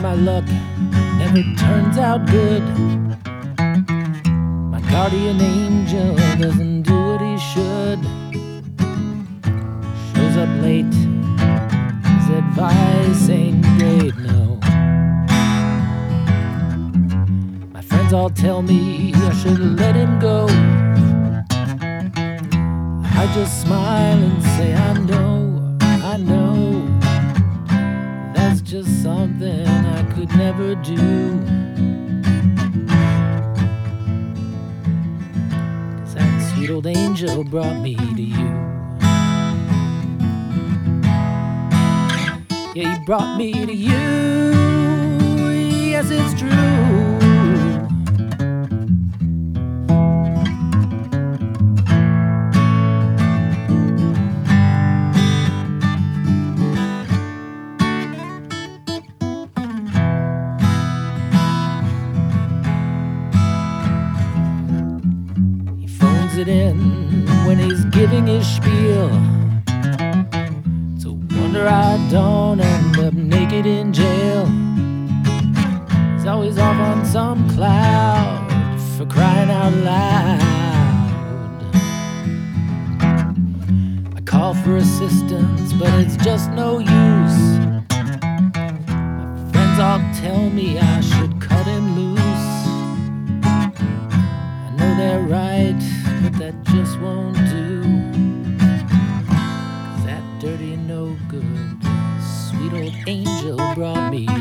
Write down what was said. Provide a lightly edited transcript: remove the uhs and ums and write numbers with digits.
my luck never turns out good. My guardian angel doesn't do what he should. Shows up late, his advice ain't great, no. My friends all tell me I should let him go. I just smile and say I know, that's just something I could never do. 'Cause that sweet old angel brought me to you. Yeah, he brought me to you. Yes, it's true. It in when he's giving his spiel. It's a wonder I don't end up naked in jail. He's always off on some cloud, for crying out loud. I call for assistance, but it's just no use. My friends all tell me I should cut him loose. I know they're right, but that just won't do. 'Cause that dirty no good sweet old angel brought me